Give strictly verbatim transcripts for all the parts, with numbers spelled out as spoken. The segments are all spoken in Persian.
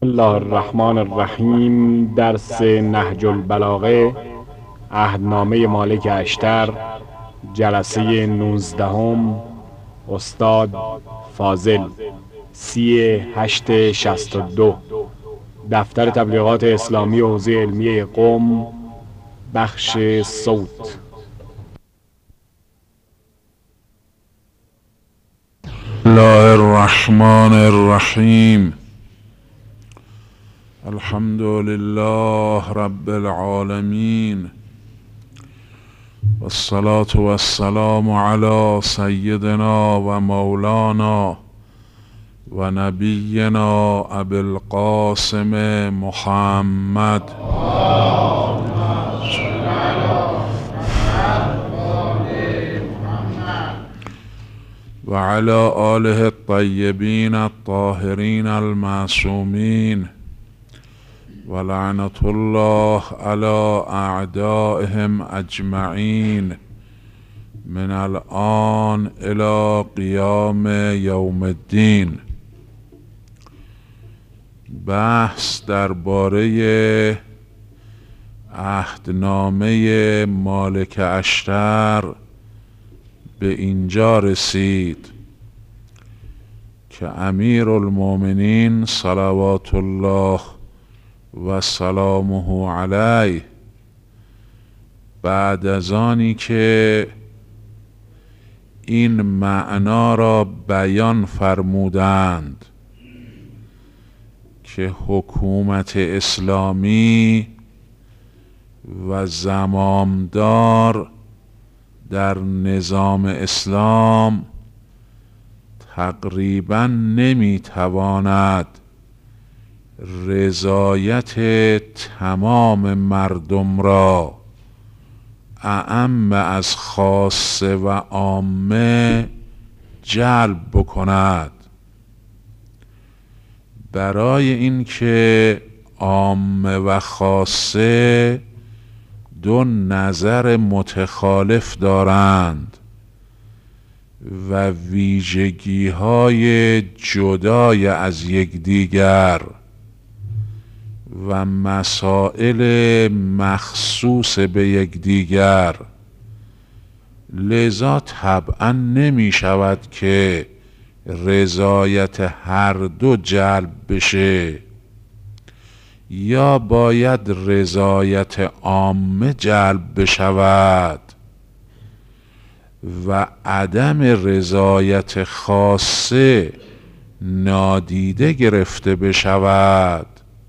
الله الرحمن الرحیم. درس نهج البلاغه، عهدنامه مالک اشتر، جلسه نوزدهم. استاد فاضل، سی هشت شصت و دو. دفتر تبلیغات اسلامی حوزه علمیه قم، بخش صوت. الله الرحمن الرحیم. الحمد لله رب العالمین، والصلاة والسلام علی سیدنا و مولانا و نبینا ابی القاسم محمد و علی آله الطیبین الطاهرین المعصومین و لعنت الله علی اعدائهم اجمعین من الآن الی قیام یوم الدین. بحث درباره عهدنامه مالک اشتر به اینجا رسید که امیر المؤمنین صلوات الله و سلامه علیه بعد از آنی که این معنا را بیان فرمودند که حکومت اسلامی و زمامدار در نظام اسلام تقریبا نمیتواند رضایت تمام مردم را اعم از خاصه و عامه جلب بکند. برای اینکه عامه و خاصه دو نظر متخالف دارند و ویژگی های جدای از یکدیگر و مسائل مخصوص به یکدیگر، لذا طبعا نمی شود که رضایت هر دو جلب بشه، یا باید رضایت عامه جلب بشود و عدم رضایت خاصه نادیده گرفته بشود،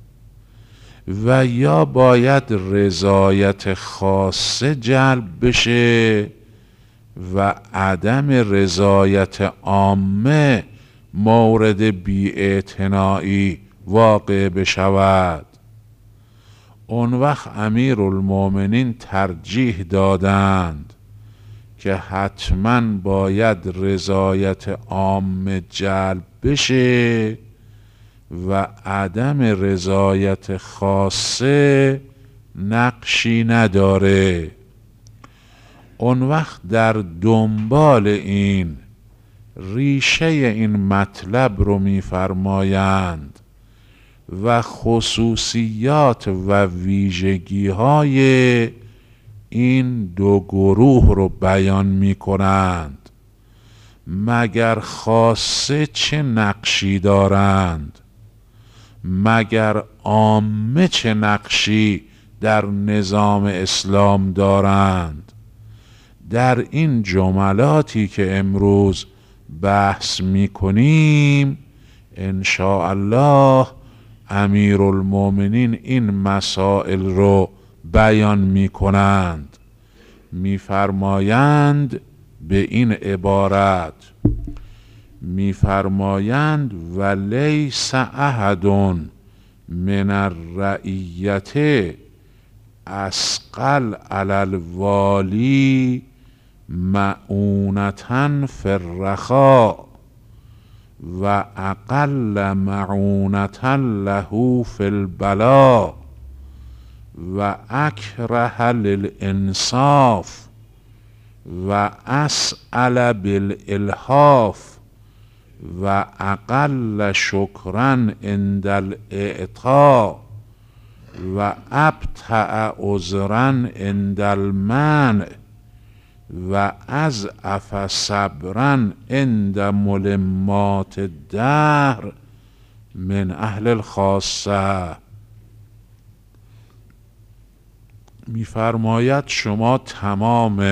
و یا باید رضایت خاصه جلب بشه و عدم رضایت عامه مورد بی‌اعتنایی واقع بشود. اون وقت امیر المؤمنین ترجیح دادند که حتما باید رضایت عامه جلب بشه و عدم رضایت خاصه نقشی نداره. اون وقت در دنبال این ریشه این مطلب رو می‌فرمایند و خصوصیات و ویژگی های این دو گروه رو بیان می کنند. مگر خاصه چه نقشی دارند؟ مگر عامه چه نقشی در نظام اسلام دارند؟ در این جملاتی که امروز بحث می کنیم ان شاء الله امیر المؤمنین این مسائل رو بیان می کنند. می فرمایند به این عبارت، می فرمایند ولیس احد من الرعیت اثقل علی الوالی معونة فی الرخاء و اقل معونة له فی البلاء و اکره للانصاف و اسأل بالالحاف و اقل شکرن عند الاعطا و ابطأ عذرن عند المنع و اضعف صبرن عند ملمات الدهر من اهل الخاصه. میفرماید شما تمام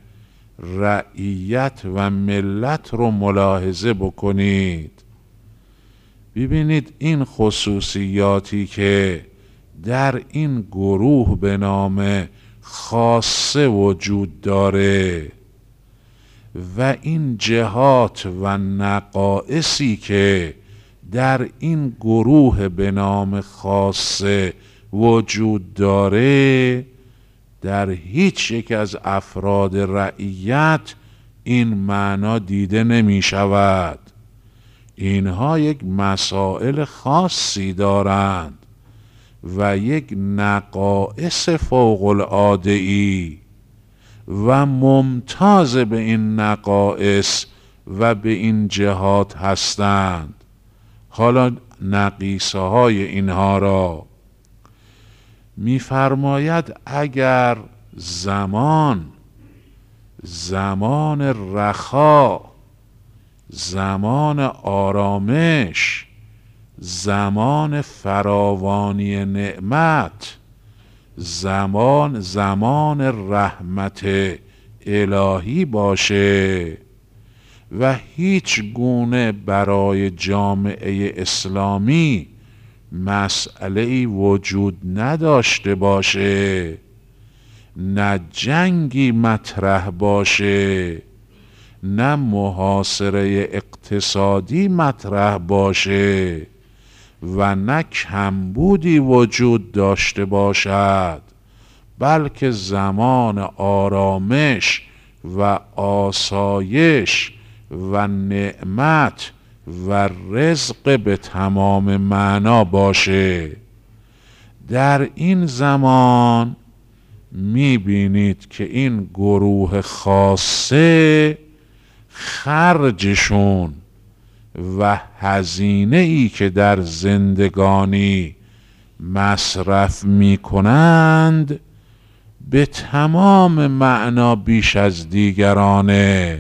رعیت و ملت رو ملاحظه بکنید، ببینید این خصوصیاتی که در این گروه به نام خاصه وجود داره و این جهات و نقائصی که در این گروه به نام خاصه وجود داره، در هیچ یک از افراد رعیت این معنا دیده نمی شود. اینها یک مسائل خاصی دارند و یک نقائص فوق العاده‌ای و ممتاز به این نقائص و به این جهات هستند. حالا نقیصه های اینها را می‌فرماید اگر زمان زمان رخا، زمان آرامش، زمان فراوانی نعمت، زمان زمان رحمت الهی باشه و هیچ گونه برای جامعه اسلامی مسئله‌ای وجود نداشته باشه، نه جنگی مطرح باشه، نه محاصره اقتصادی مطرح باشه و نه کمبودی وجود داشته باشد، بلکه زمان آرامش و آسایش و نعمت و رزق به تمام معنا باشه. در این زمان میبینید که این گروه خاصه خرجشون و هزینه ای که در زندگانی مصرف میکنند به تمام معنا بیش از دیگرانه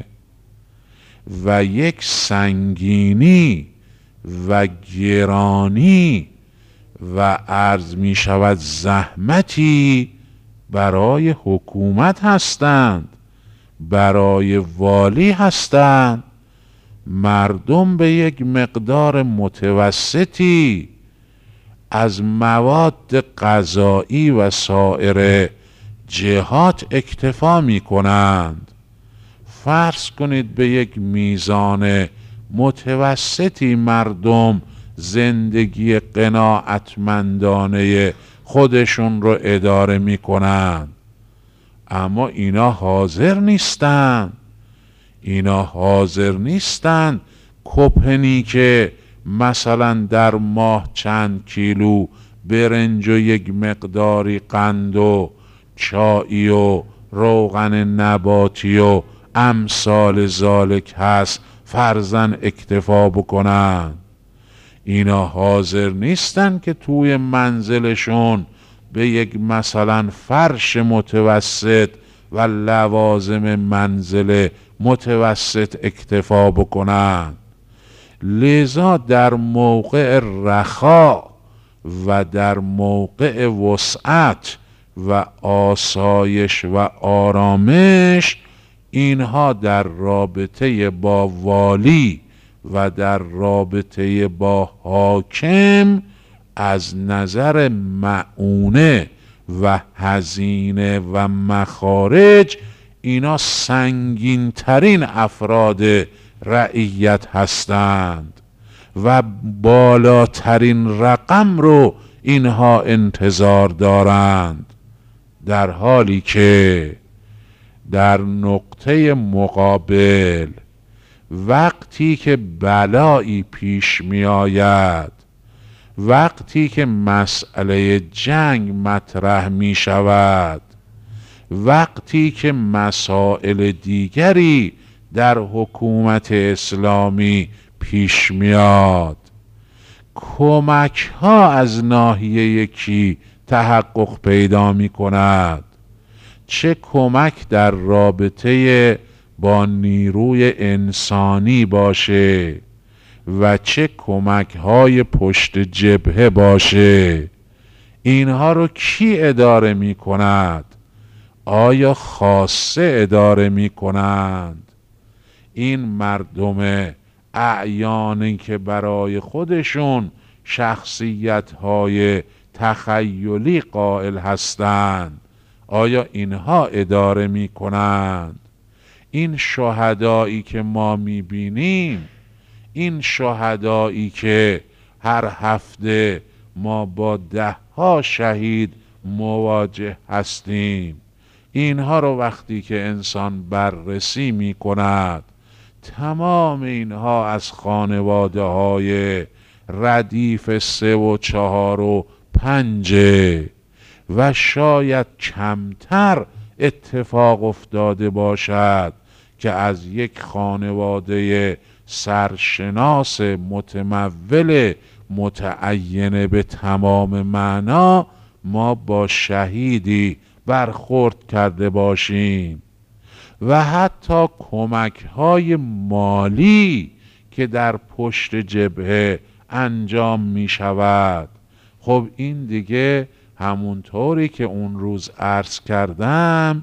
و یک سنگینی و گرانی و عرض می شود زحمتی برای حکومت هستند، برای والی هستند. مردم به یک مقدار متوسطی از مواد غذایی و سایر جهات اکتفا می کنند. فرض کنید به یک میزان متوسطی مردم زندگی قناعتمندانه خودشون رو اداره می کنند، اما اینا حاضر نیستند. اینا حاضر نیستند کپنی که مثلا در ماه چند کیلو برنج و یک مقداری قند و چایی و روغن نباتی و امثال ذالک هست فرزن اکتفا بکنن. اینا حاضر نیستن که توی منزلشون به یک مثلا فرش متوسط و لوازم منزل متوسط اکتفا بکنن. لذا در موقع رخا و در موقع وسعت و آسایش و آرامش اینها در رابطه با والی و در رابطه با حاکم از نظر معونه و هزینه و مخارج اینا سنگین ترین افراد رعیت هستند و بالاترین رقم رو اینها انتظار دارند، در حالی که در نقطه مقابل وقتی که بلایی پیش می آید، وقتی که مسئله جنگ مطرح می شود، وقتی که مسائل دیگری در حکومت اسلامی پیش میاد. کمک ها از ناحیه کی تحقق پیدا می کند؟ چه کمک در رابطه با نیروی انسانی باشه و چه کمک های پشت جبهه باشه، اینها رو کی اداره می کند؟ آیا خاصه اداره می کنند؟ این مردم اعیانی که برای خودشون شخصیت های تخیلی قائل هستند، آیا اینها اداره می کنند؟ این شهدایی که ما می بینیم، این شهدایی که هر هفته ما با ده ها شهید مواجه هستیم، اینها رو وقتی که انسان بررسی می کند، تمام اینها از خانواده های ردیف سه و چهار و پنجه و شاید کمتر اتفاق افتاده باشد که از یک خانواده سرشناس متمول متعین به تمام معنا ما با شهیدی برخورد کرده باشیم. و حتی کمک های مالی که در پشت جبهه انجام می شود، خب این دیگه همونطوری که اون روز عرض کردم،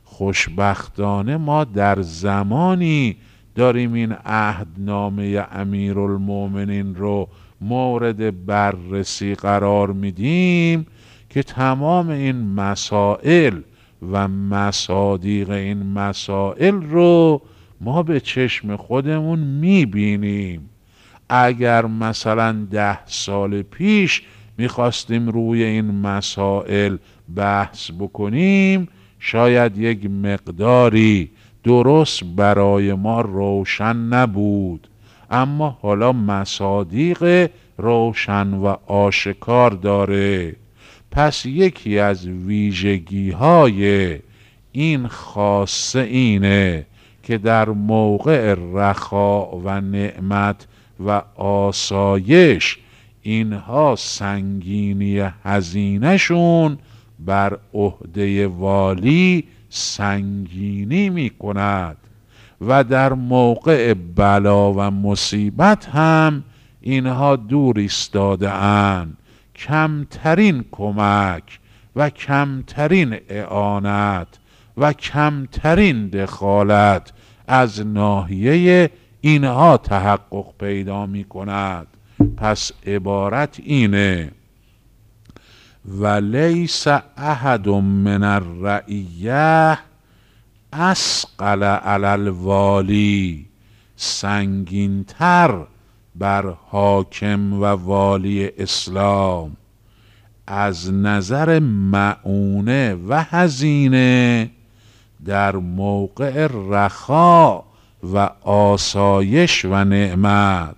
خوشبختانه ما در زمانی داریم این عهدنامه امیرالمومنین رو مورد بررسی قرار میدیم که تمام این مسائل و مصادیق این مسائل رو ما به چشم خودمون میبینیم. اگر مثلا ده سال پیش میخواستیم روی این مسائل بحث بکنیم، شاید یک مقداری درست برای ما روشن نبود، اما حالا مصادیق روشن و آشکار داره. پس یکی از ویژگی های این خاصه اینه که در موقع رخا و نعمت و آسایش اینها سنگینی هزینه‌شون بر عهده والی سنگینی می کند و در موقع بلا و مصیبت هم اینها دور ایستاده اند. کمترین کمک و کمترین اعانت و کمترین دخالت از ناحیه اینها تحقق پیدا می کند. پس عبارت اینه: ولیس احد من الرعیه اثقل علی الوالی، سنگینتر بر حاکم و والی اسلام از نظر مؤونه و هزینه در موقع رخا و آسایش و نعمت،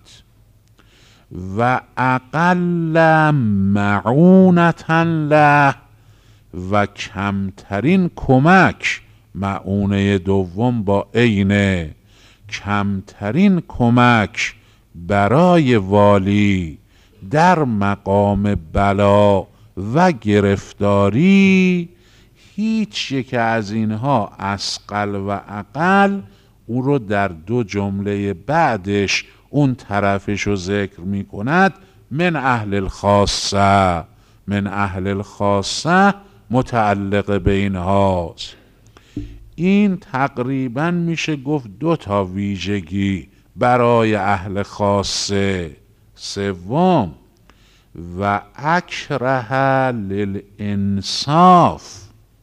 و اقل معونتا له، و کمترین کمک، معونه دوم با عینه، کمترین کمک برای والی در مقام بلا و گرفتاری. هیچ یک از اینها اثقل و اقل او رو در دو جمله بعدش اون طرفش رو ذکر می کند: من اهل الخاصه. من اهل الخاصه متعلق به اینهاست. این تقریبا میشه گفت دو تا ویژگی برای اهل خاصه. سوم، و اکره للانصاف.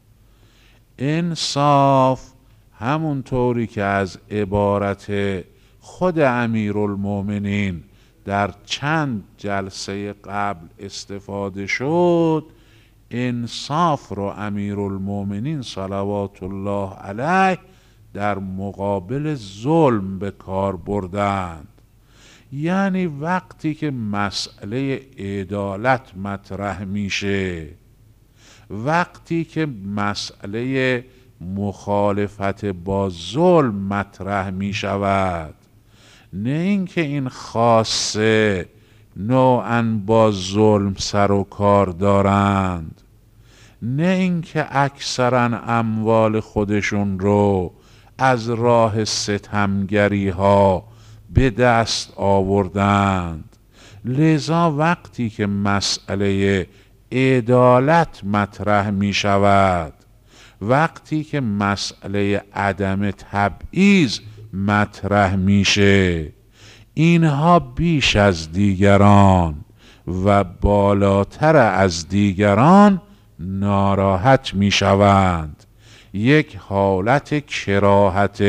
انصاف همونطوری که از عبارت خود امیرالمومنین در چند جلسه قبل استفاده شد، انصاف رو امیرالمومنین صلوات الله علیه در مقابل ظلم به کار بردند. یعنی وقتی که مسئله عدالت مطرح میشه، وقتی که مسئله مخالفت با ظلم مطرح می شود، نه اینکه این خاصه نوعاً با ظلم سر و کار دارند، نه اینکه اکثراً اموال خودشون رو از راه ستمگری ها به دست آوردند. لذا وقتی که مسئله عدالت مطرح می شود، وقتی که مسئله عدم تبعیض مطرح میشه، اینها بیش از دیگران و بالاتر از دیگران ناراحت میشوند. یک حالت کراهت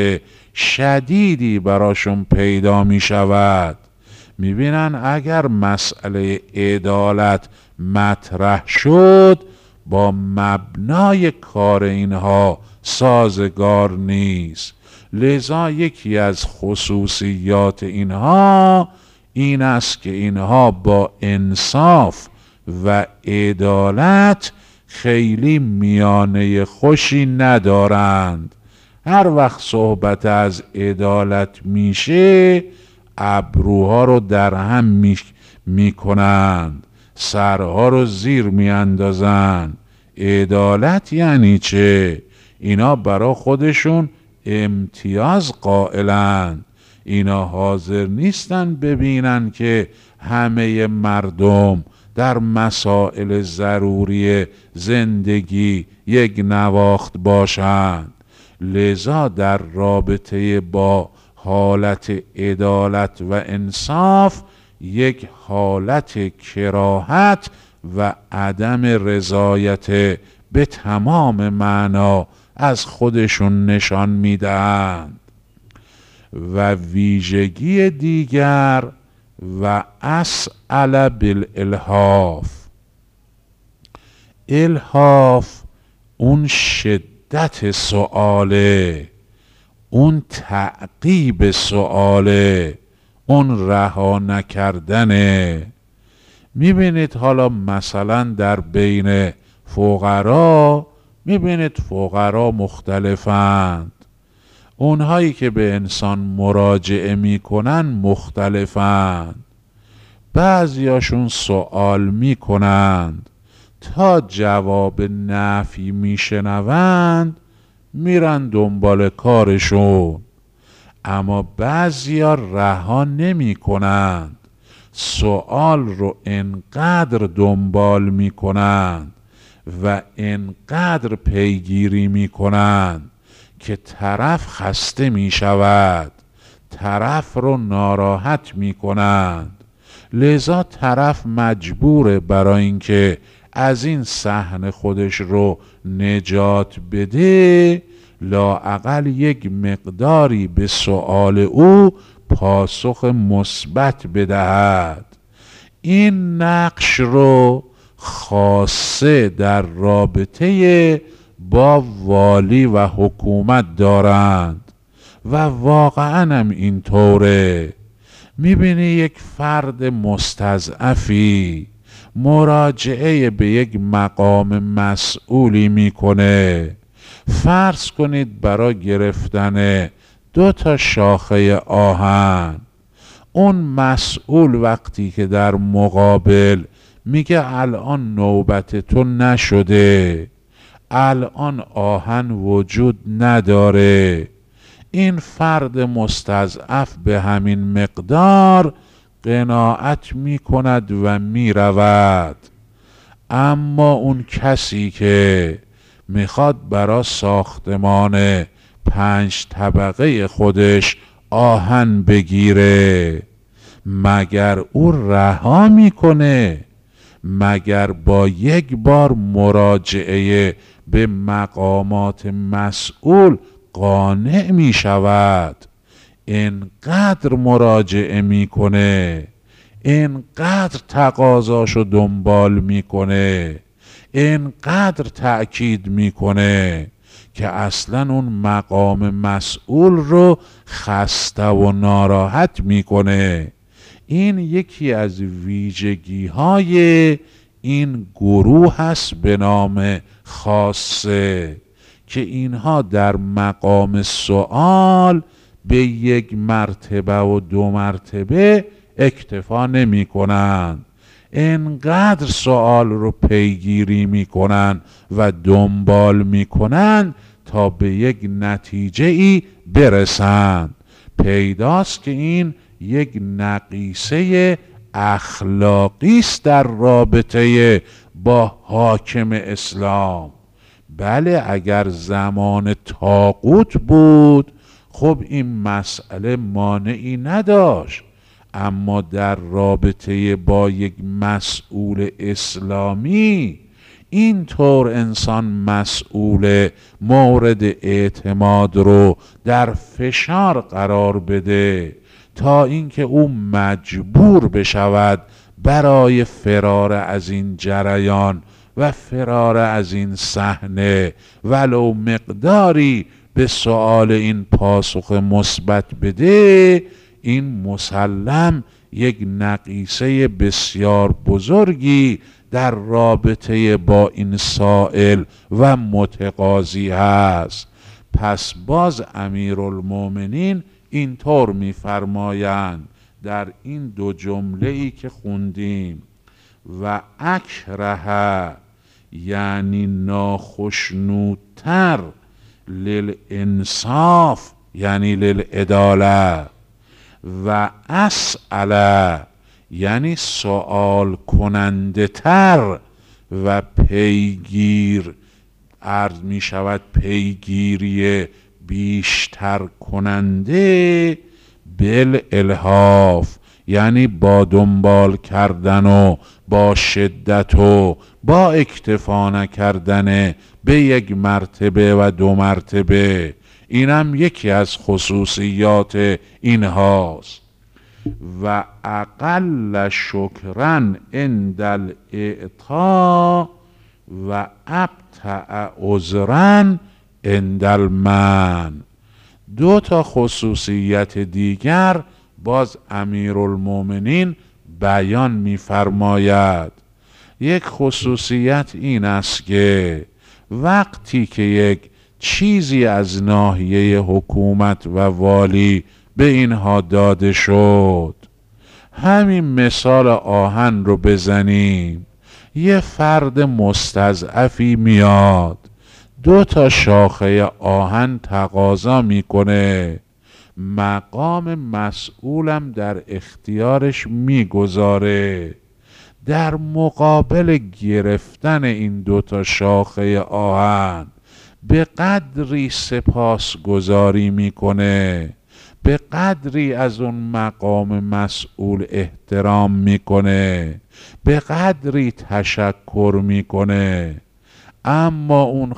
شدیدی براشون پیدا میشود. میبینن اگر مسئله عدالت مطرح شد با مبنای کار اینها سازگار نیست. لذا یکی از خصوصیات اینها این است که اینها با انصاف و عدالت خیلی میانه خوشی ندارند. هر وقت صحبت از عدالت میشه ابروها رو در هم می, می کنند، سرها رو زیر می اندازن. عدالت یعنی چه؟ اینا برا خودشون امتیاز قائلند. اینا حاضر نیستن ببینن که همه مردم در مسائل ضروری زندگی یک نواخت باشند. لذا در رابطه با حالت عدالت و انصاف یک حالت کراهت و عدم رضایت به تمام معنا از خودشون نشان میدهند. و ویژگی دیگر و اسأل بالالحاف، الحاف اون شدت سؤاله، اون تعقیب سؤاله، اون رها نکردنه. میبینید حالا مثلا در بین فقرا، میبینید فقرا مختلفند، اونهایی که به انسان مراجعه میکنن مختلفند. بعضیاشون سوال میکنند تا جواب نفی میشنوند میرن دنبال کارشون، اما بعضیا رها نمی کنند، سوال رو انقدر دنبال می کنند و انقدر پیگیری می کنند که طرف خسته می شود، طرف رو ناراحت می کنند. لذا طرف مجبوره برای اینکه از این صحنه خودش رو نجات بده لااقل یک مقداری به سؤال او پاسخ مثبت بدهد. این نقش رو خاصه در رابطه با والی و حکومت دارند و واقعا هم اینطوره. میبینی یک فرد مستضعفی مراجعه به یک مقام مسئولی میکنه، فرض کنید برای گرفتن دو تا شاخه آهن. اون مسئول وقتی که در مقابل میگه الان نوبت تو نشده، الان آهن وجود نداره، این فرد مستضعف به همین مقدار قناعت میکند و میرود. اما اون کسی که میخواد برای ساختمان پنج طبقه خودش آهن بگیره، مگر او رها میکنه؟ مگر با یک بار مراجعه به مقامات مسئول قانع میشود؟ اینقدر مراجعه میکنه، اینقدر تقاضاشو دنبال میکنه، اینقدر تأکید میکنه که اصلا اون مقام مسئول رو خسته و ناراحت میکنه. این یکی از ویژگی های این گروه هست به نام خاصه که اینها در مقام سوال به یک مرتبه و دو مرتبه اکتفا نمی کنند، انقدر سوال رو پیگیری می کنند و دنبال می کنند تا به یک نتیجه ای برسند. پیداست که این یک نقیصه اخلاقی است در رابطه با حاکم اسلام. بله اگر زمان طاغوت بود خب این مسئله مانعی نداشت، اما در رابطه با یک مسئول اسلامی اینطور انسان مسئول مورد اعتماد رو در فشار قرار بده تا اینکه او مجبور بشود برای فرار از این جریان و فرار از این صحنه ولو مقداری به سؤال این پاسخ مثبت بده، این مسلم یک نقیصه بسیار بزرگی در رابطه با این سائل و متقاضی هست. پس باز امیرالمومنین اینطور می‌فرمایند در این دو جمله ای که خوندیم: و اکره یعنی ناخشنودتر، للانصاف یعنی للعداله، و اسئله یعنی سوال کننده تر و پیگیر عرض می شود پیگیری بیشتر کننده، بالالحاف یعنی با دنبال کردن و با شدت و با اکتفا نکردن به یک مرتبه و دو مرتبه. اینم یکی از خصوصیات اینهاست. و اقل شکرن عند الاعطا و ابطأ عذرن عند المنع. دو تا خصوصیت دیگر باز امیرالمومنین بیان می‌فرماید. یک خصوصیت این است که وقتی که یک چیزی از ناحیه حکومت و والی به اینها داده شد، همین مثال آهن رو بزنیم، یه فرد مستضعفی میاد دو تا شاخه آهن تقاضا میکنه، مقام مسئولم در اختیارش میگذاره، در مقابل گرفتن این دو تا شاخه آهن به قدری سپاسگزاری میکنه، به قدری از اون مقام مسئول احترام میکنه، به قدری تشکر میکنه، اما اون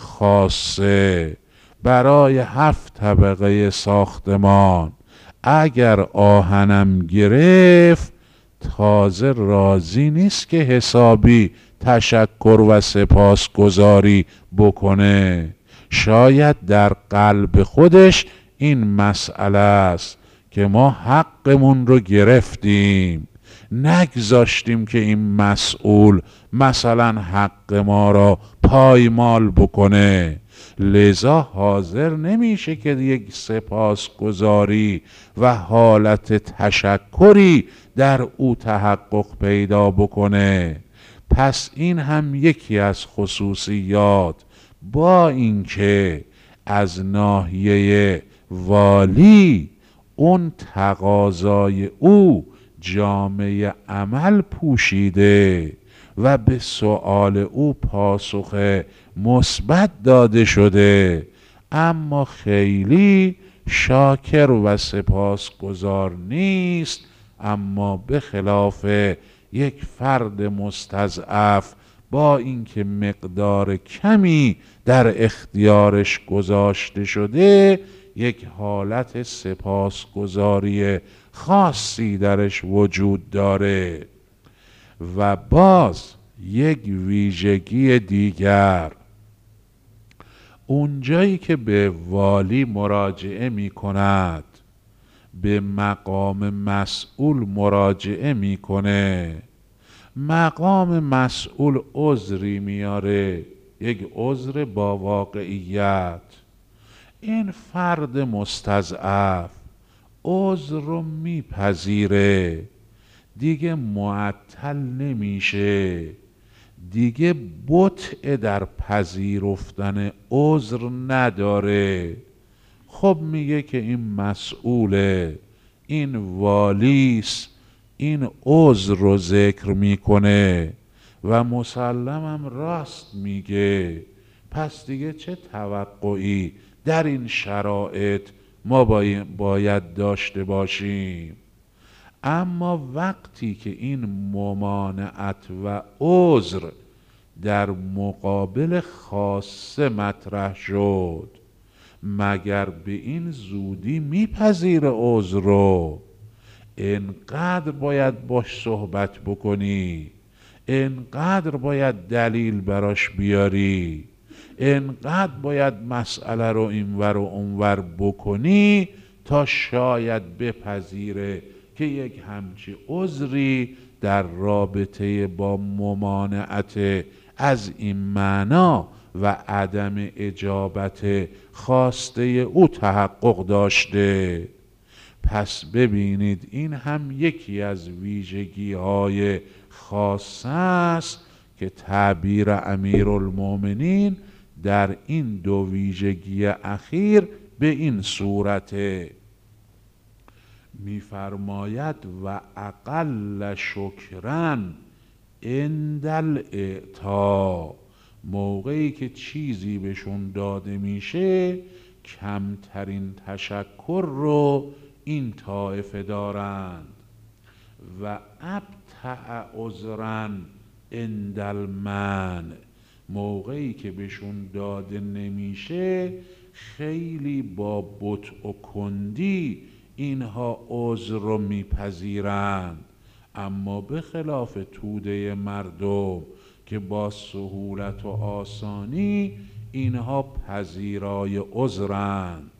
خاصه برای هفت طبقه ساختمان اگر آهنم گرفت تازه راضی نیست که حسابی تشکر و سپاسگزاری بکنه. شاید در قلب خودش این مسئله است که ما حقمون رو گرفتیم، نگذاشتیم که این مسئول مثلا حق ما را پایمال بکنه، لذا حاضر نمیشه که یک سپاسگزاری و حالت تشکری در او تحقق پیدا بکنه. پس این هم یکی از خصوصیات، با اینکه از ناحیه والی اون تقاضای او جامعه عمل پوشیده و به سؤال او پاسخ مثبت داده شده، اما خیلی شاکر و سپاسگزار نیست، اما به خلاف یک فرد مستضعف با اینکه مقدار کمی در اختیارش گذاشته شده یک حالت سپاسگزاری خاصی درش وجود داره. و باز یک ویژگی دیگر، اونجایی که به والی مراجعه می کند، به مقام مسئول مراجعه میکنه، مقام مسئول عذری میاره، یک عذر با واقعیت، این فرد مستضعف عذر رو میپذیره، دیگه معطل نمیشه، دیگه بطء در پذیرفتن عذر نداره. خب میگه که این مسئوله، این والیست، این عذر رو ذکر میکنه و مسلمم راست میگه. پس دیگه چه توقعی در این شرایط ما باید داشته باشیم؟ اما وقتی که این ممانعت و عذر در مقابل خاصه مطرح شد، مگر به این زودی میپذیر عذر رو؟ انقدر باید باش صحبت بکنی، انقدر باید دلیل براش بیاری، انقدر باید مسئله رو اینور و اونور بکنی تا شاید بپذیره که یک همچی عذری در رابطه با ممانعت از این معنا و عدم اجابت خواسته او تحقق داشته. پس ببینید این هم یکی از ویژگی های خاصه است که تعبیر امیرالمومنین در این دو ویژگی اخیر به این صورته. میفرماید و اقل شکرن عند الاعطا، موقعی که چیزی بهشون داده میشه کمترین تشکر رو این طایفه دارند. و ابتع عذرن عند المنع، موقعی که بهشون داده نمیشه خیلی با بطء و کندی اینها عذر رو میپذیرند. اما به خلاف توده مردم که با سهولت و آسانی اینها پذیرای عذرند.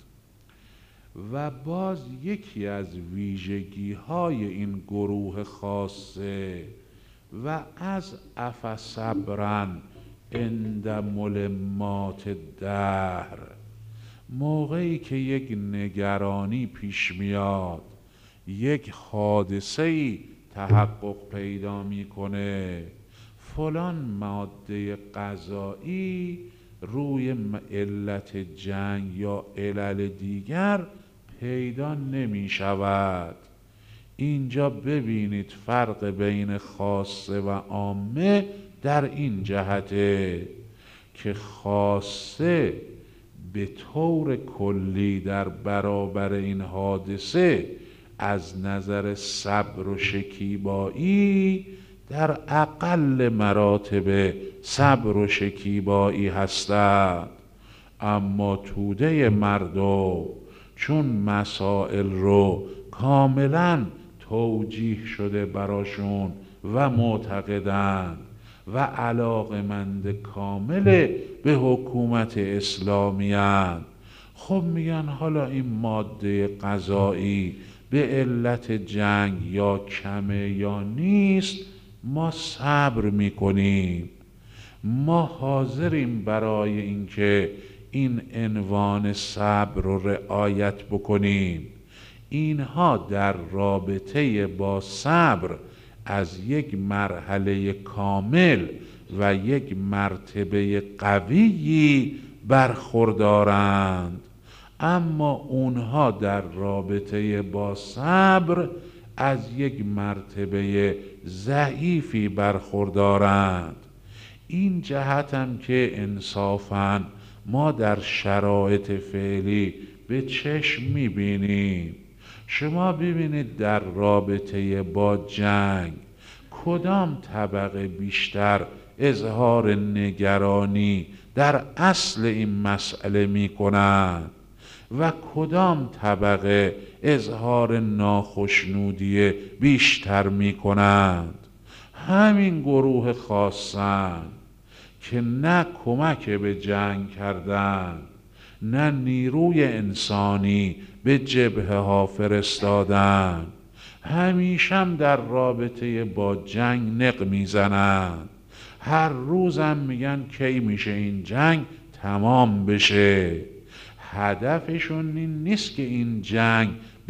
و باز یکی از ویژگی های این گروه خاصه و از عفا صبرن عند ملمات الدهر، موقعی که یک نگرانی پیش میاد، یک حادثه‌ای تحقق پیدا میکنه، فلان ماده غذایی روی علت جنگ یا علل دیگر پیدا نمی شود. اینجا ببینید فرق بین خاصه و عامه در این جهته که خاصه به طور کلی در برابر این حادثه از نظر صبر و شکیبایی در اقل مراتب صبر و شکیبایی هستند. اما توده مردم چون مسائل رو کاملا توجیه شده براشون و معتقدند و علاقمند کامل به حکومت اسلامی هستند، خب میگن حالا این ماده غذایی به علت جنگ یا کمه یا نیست، ما صبر میکنیم، ما حاضریم برای اینکه این عنوان صبر رو رعایت بکنیم. اینها در رابطه با صبر از یک مرحله کامل و یک مرتبه قویی برخوردارند، اما اونها در رابطه با صبر از یک مرتبه ضعیفی برخوردارند. این جهت هم که انصافاً ما در شرایط فعلی به چشم میبینیم. شما ببینید در رابطه با جنگ کدام طبقه بیشتر اظهار نگرانی در اصل این مسئله میکنند و کدام طبقه اظهار ناخشنودی بیشتر میکنند؟ همین گروه خاصند که نه کمک به جنگ کردن، نه نیروی انسانی به جبهه ها فرستادن، همیشم در رابطه با جنگ نق میزنند. هر روزم میگن کی میشه این جنگ تمام بشه. هدفشون این نیست که این جنگ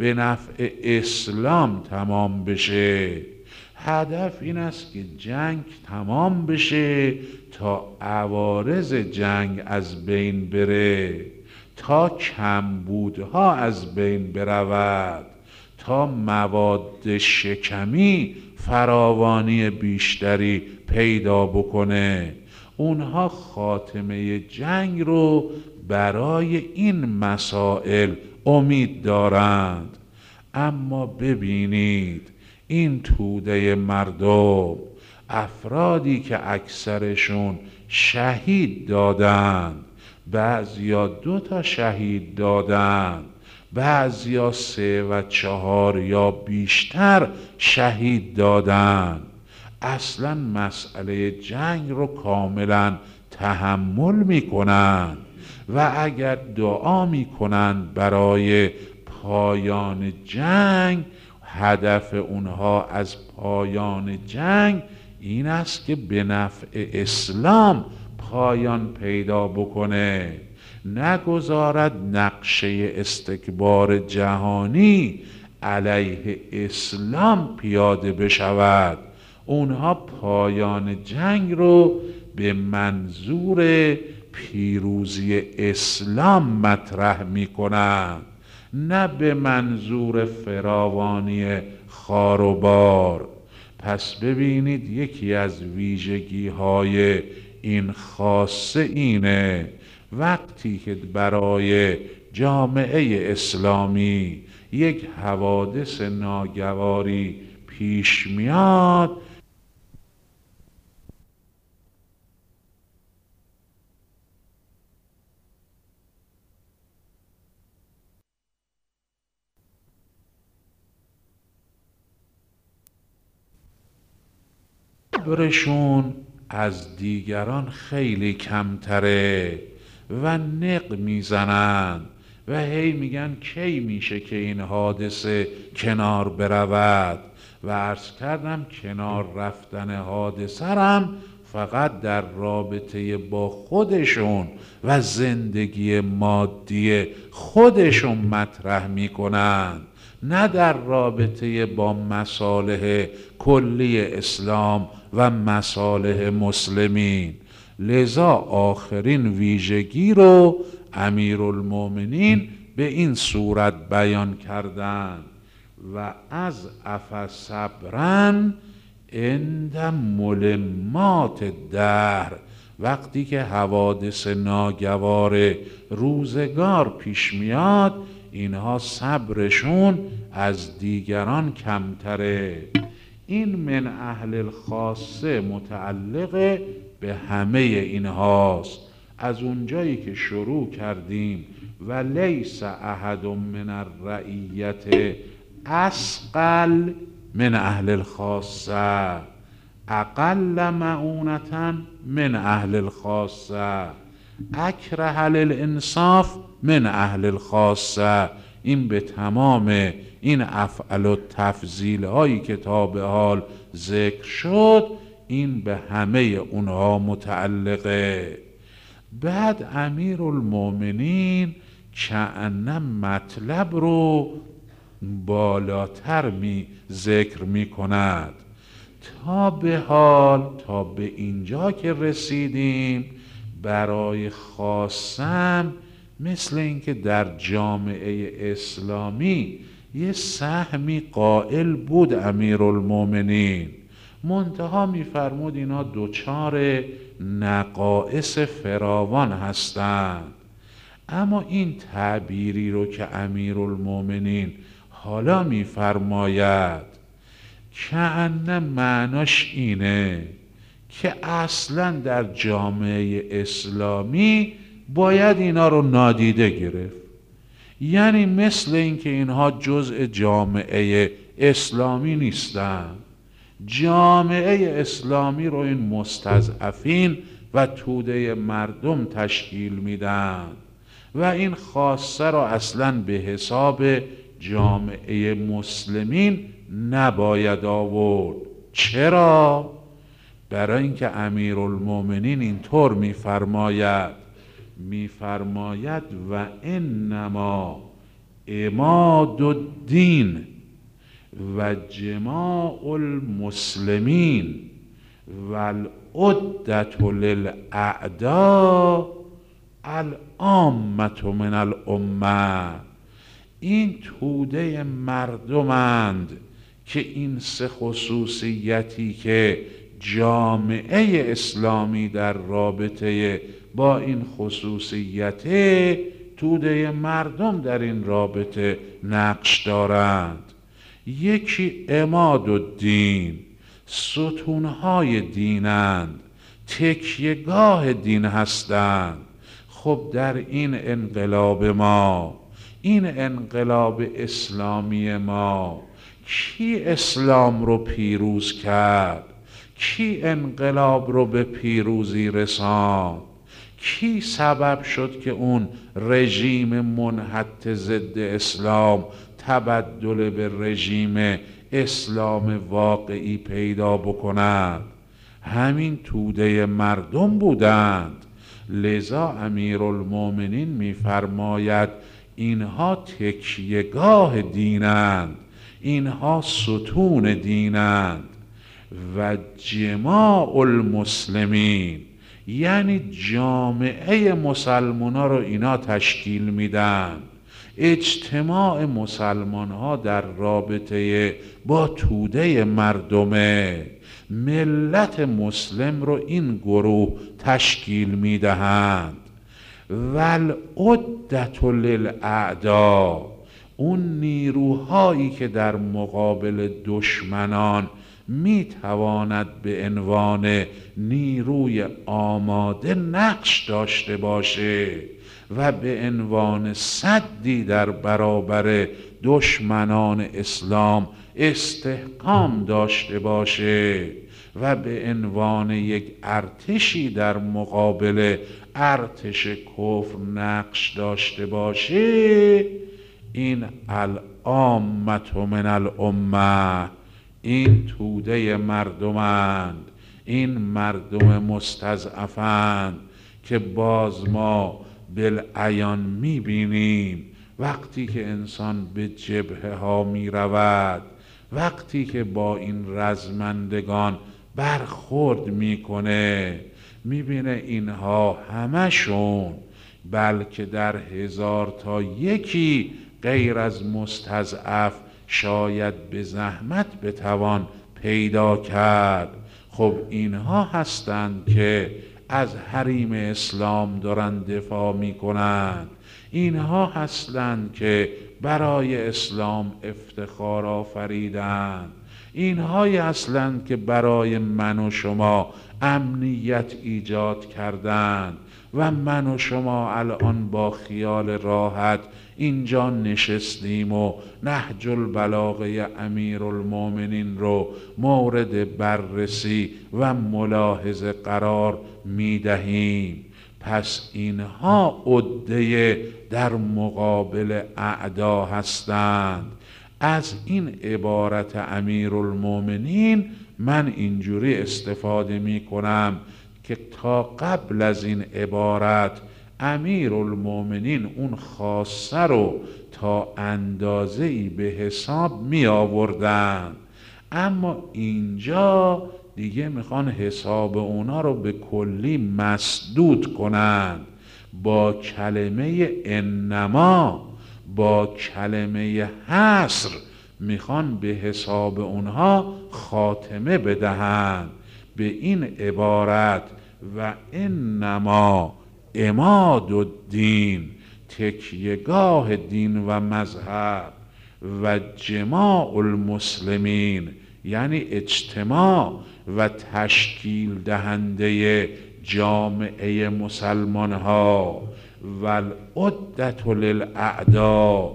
به نفع اسلام تمام بشه. هدف این است که جنگ تمام بشه تا عوارض جنگ از بین بره، تا کمبودها از بین برود، تا مواد شکمی فراوانی بیشتری پیدا بکنه. اونها خاتمه جنگ رو برای این مسائل امید دارند. اما ببینید این توده مردم، افرادی که اکثرشون شهید دادند، بعضیا دو تا شهید دادند، بعضیا سه و چهار یا بیشتر شهید دادند، اصلا مسئله جنگ رو کاملا تحمل میکنند و اگر دعا میکنند برای پایان جنگ، هدف اونها از پایان جنگ این است که به نفع اسلام پایان پیدا بکنه، نگذارد نقشه استکبار جهانی علیه اسلام پیاده بشود. اونها پایان جنگ رو به منظور پیروزی اسلام مطرح میکنند، نه به منظور فراوانی خار و بار. پس ببینید یکی از ویژگی های این خاصه اینه، وقتی که برای جامعه اسلامی یک حوادث ناگواری پیش میاد، صبرشون از دیگران خیلی کمتره و نق میزنن و هی میگن کی میشه که این حادثه کنار برود. و عرض کردم کنار رفتن حادثه هم فقط در رابطه با خودشون و زندگی مادی خودشون مطرح میکنن، نه در رابطه با مصالح کلی اسلام و مصالح مسلمین. لذا آخرین ویژگی رو امیرالمومنین به این صورت بیان کردند: و از عفا صبرن عند ملمات الدهر. وقتی که حوادث ناگوار روزگار پیش میاد، اینها صبرشون از دیگران کمتره. این من اهل الخاصه متعلق به همه اینهاست. از اونجایی که شروع کردیم و لیس احد من الرعیت اسقل من اهل الخاصه، اقل معونة من اهل الخاصه، اکره للانصاف من اهل الخاصه. این به تمام این افعال و تفضیل هایی که تا به حال ذکر شد، این به همه اونها متعلقه. بعد امیرالمومنین کأنم مطلب رو بالاتر می ذکر می کند. تا به حال تا به اینجا که رسیدیم، برای خاصم مثل اینکه در جامعه اسلامی یه سهمی قائل بود امیرالمومنین، منتها میفرمود اینا دوچار نقائص فراوان هستند. اما این تعبیری رو که امیرالمومنین حالا میفرماید کأن معناش اینه که اصلا در جامعه اسلامی باید اینا رو نادیده گرفت. یعنی مثل اینکه اینها جزء جامعه اسلامی نیستن. جامعه اسلامی رو این مستضعفین و توده مردم تشکیل میدن و این خاصه رو اصلا به حساب جامعه مسلمین نباید آورد. چرا؟ برای اینکه امیرالمومنین اینطور میفرماید میفرماید و انما عماد الدین و جماع المسلمین و العدة للاعداء العامة من الامه. این توده مردمند که این سه خصوصیتی که جامعه اسلامی در رابطه با این خصوصیت، توده مردم در این رابطه نقش دارند. یکی عماد الدین، ستونهای دینند، تکیهگاه دین هستند. خب در این انقلاب ما، این انقلاب اسلامی ما، کی اسلام رو پیروز کرد؟ کی انقلاب رو به پیروزی رساند؟ کی سبب شد که اون رژیم منحط ضد اسلام تبدل به رژیم اسلام واقعی پیدا بکند؟ همین توده مردم بودند. لذا امیرالمومنین می‌فرماید اینها تکیهگاه دینند، اینها ستون دینند. و جماع المسلمین، یعنی جامعه مسلمان ها رو اینا تشکیل میدن. اجتماع مسلمان ها در رابطه با توده مردمه. ملت مسلم رو این گروه تشکیل میدهند. والعدة للاعداء، اون نیروهایی که در مقابل دشمنان میتواند به عنوان نیروی آماده نقش داشته باشه و به عنوان سدی در برابر دشمنان اسلام استحکام داشته باشه و به عنوان یک ارتشی در مقابل ارتش کفر نقش داشته باشه، این العامة من الامه، این توده مردمند، این مردم مستضعفند که باز ما بالعیان میبینیم وقتی که انسان به جبهه ها میرود، وقتی که با این رزمندگان برخورد میکنه، میبینه اینها همشون، بلکه در هزار تا یکی غیر از مستضعف شاید به زحمت بتوان پیدا کرد. خب اینها هستند که از حریم اسلام دارند دفاع میکنند. اینها هستند که برای اسلام افتخار آفریدند. اینهایی هستند که برای من و شما امنیت ایجاد کردند و من و شما الان با خیال راحت اینجا نشستیم و نهج البلاغه امیرالمومنین رو مورد بررسی و ملاحظه قرار میدهیم. پس اینها عده در مقابل اعدا هستند. از این عبارت امیرالمومنین من اینجوری استفاده می کنم که تا قبل از این عبارت امیرالمومنین اون خاصه رو تا اندازه‌ای به حساب می آوردن، اما اینجا دیگه میخوان حساب اونا رو به کلی مسدود کنن. با کلمه انما، با کلمه حصر میخوان به حساب اونها خاتمه بدهند. به این عبارت و انما عماد الدین، تکیهگاه دین و مذهب، و جماع المسلمین یعنی اجتماع و تشکیل دهنده جامعه مسلمان ها، و العدة للاعداء،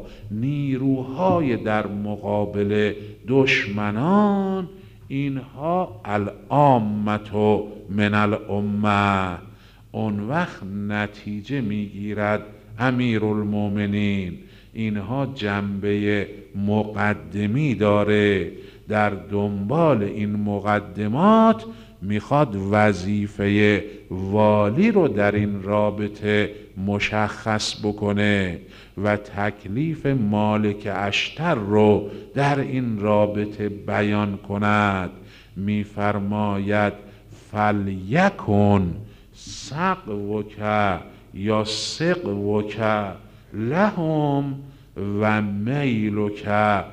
نیروهای در مقابل دشمنان، اینها العامة من الامه. اون وقت نتیجه میگیرد امیرالمومنین اینها جنبه مقدمی داره، در دنبال این مقدمات میخواد وظیفه والی رو در این رابطه مشخص بکنه و تکلیف مالک اشتر رو در این رابطه بیان کند. میفرماید فلیکن سقوک یا سقوک لهم و میلک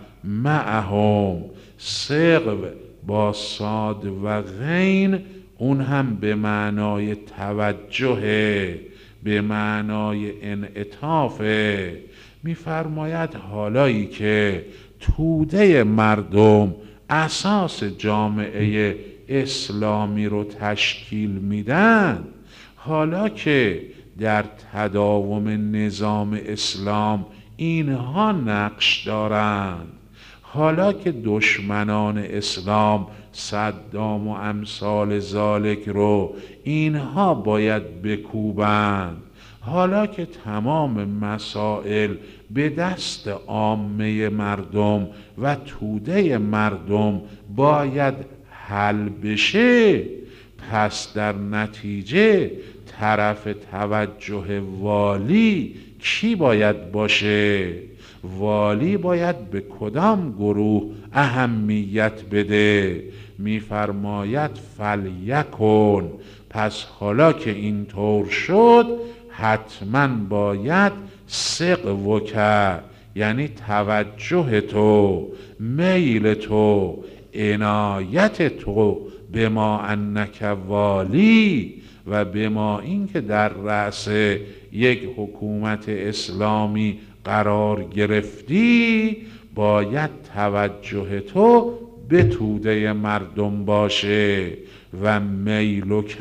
معهم. سقو با صاد و غین اون هم به معنای توجهه، به معنای انعطافه. میفرماید حالایی که توده مردم اساس جامعه اسلامی رو تشکیل میدن، حالا که در تداوم نظام اسلام اینها نقش دارند، حالا که دشمنان اسلام صدام و امثال ذالک رو اینها باید بکوبند، حالا که تمام مسائل به دست عامه مردم و توده مردم باید حل بشه، پس در نتیجه طرف توجه والی کی باید باشه؟ والی باید به کدام گروه اهمیت بده؟ میفرماید فلیکن، پس حالا که اینطور شد حتما باید سقوک، یعنی توجه تو، میل تو، عنایت تو به ما انک والی و به ما این که در رأس یک حکومت اسلامی قرار گرفتی، باید توجه تو به توده مردم باشه و میلک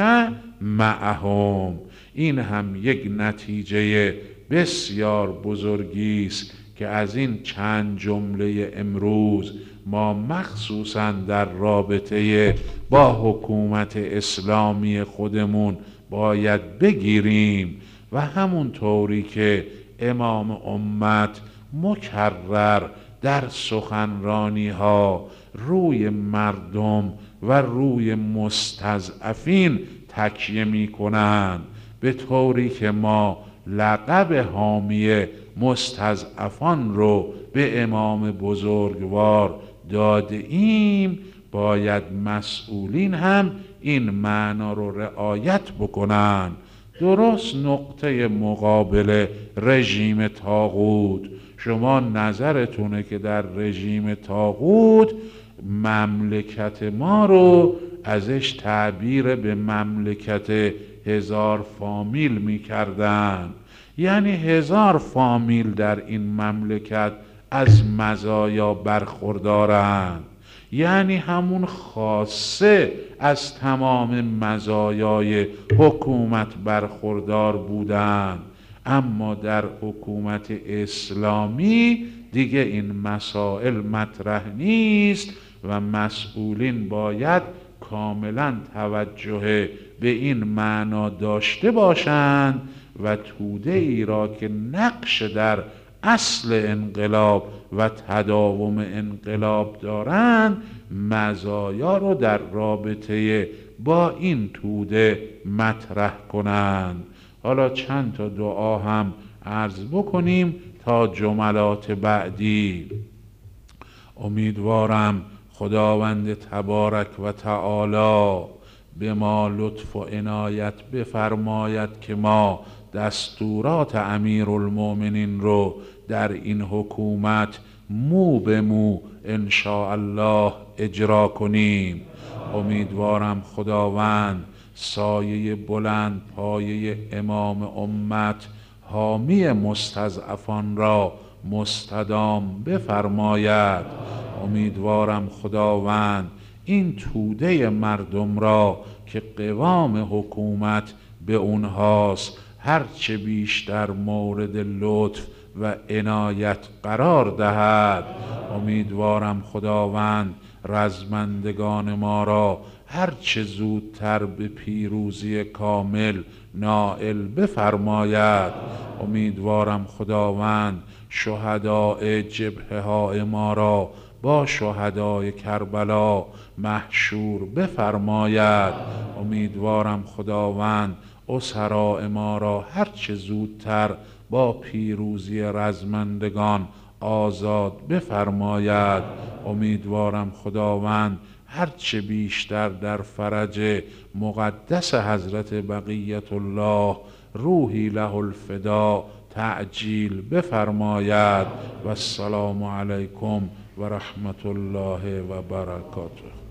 معهم. این هم یک نتیجه بسیار بزرگی است که از این چند جمله امروز ما مخصوصا در رابطه با حکومت اسلامی خودمون باید بگیریم و همون طوری که امام امت مکرر در سخنرانی ها روی مردم و روی مستضعفین تکیه می کنند، به طوری که ما لقب حامی مستضعفان رو به امام بزرگوار داده ایم، باید مسئولین هم این معنا رو رعایت بکنن. درست نقطه مقابل رژیم طاغوت، شما نظرتونه که در رژیم طاغوت مملکت ما رو ازش تعبیر به مملکت هزار فامیل می کردن، یعنی هزار فامیل در این مملکت از مزایا برخوردارند، یعنی همون خاصه از تمام مزایای حکومت برخوردار بودند. اما در حکومت اسلامی دیگه این مسائل مطرح نیست و مسئولین باید کاملا توجه به این معنا داشته باشند و توده ای را که نقش در اصل انقلاب و تداوم انقلاب دارند، مزایا رو در رابطه با این توده مطرح کنند. حالا چند تا دعا هم عرض بکنیم تا جملات بعدی. امیدوارم خداوند تبارک و تعالی به ما لطف و عنایت بفرماید که ما دستورات امیرالمؤمنین رو در این حکومت مو به مو ان شاء الله اجرا کنیم. امیدوارم خداوند سایه بلند پایه امام امت حامی مستضعفان را مستدام بفرماید. امیدوارم خداوند این توده مردم را که قوام حکومت به اونهاست هرچه بیشتر مورد لطف و عنایت قرار دهد. امیدوارم خداوند رزمندگان ما را هرچه زودتر به پیروزی کامل نائل بفرماید. امیدوارم خداوند شهداء جبهه های ما را با شهدای کربلا محشور بفرماید. امیدوارم خداوند اسرای ما را هرچه زودتر با پیروزی رزمندگان آزاد بفرماید. امیدوارم خداوند هرچه بیشتر در فرج مقدس حضرت بقیت الله روحی له الفدا تعجیل بفرماید. و السلام علیکم و رحمت الله و برکاته.